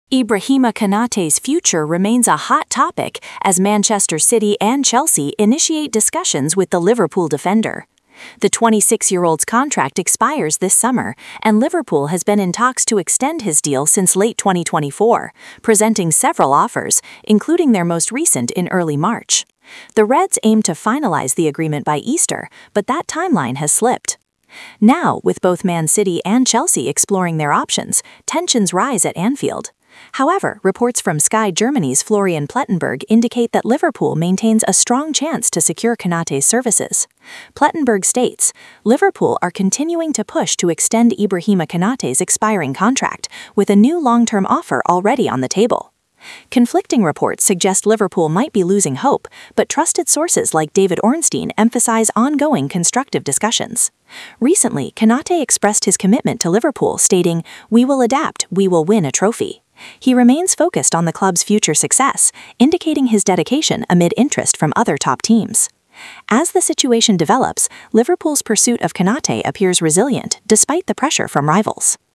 Ibrahima Konaté's future remains a hot topic as Manchester City and Chelsea initiate discussions with the Liverpool defender. The 26-year-old's contract expires this summer, and Liverpool has been in talks to extend his deal since late 2024, presenting several offers, including their most recent in early March. The Reds aim to finalize the agreement by Easter, but that timeline has slipped. Now, with both Man City and Chelsea exploring their options, tensions rise at Anfield. However, reports from Sky Germany's Florian Plettenberg indicate that Liverpool maintains a strong chance to secure Konaté's services. Plettenberg states, Liverpool are continuing to push to extend Ibrahima Konaté's expiring contract, with a new long-term offer already on the table. Conflicting reports suggest Liverpool might be losing hope, but trusted sources like David Ornstein emphasize ongoing constructive discussions. Recently, Konaté expressed his commitment to Liverpool, stating, "We will adapt, we will win a trophy." He remains focused on the club's future success, indicating his dedication amid interest from other top teams. As the situation develops, Liverpool's pursuit of Konaté appears resilient despite the pressure from rivals.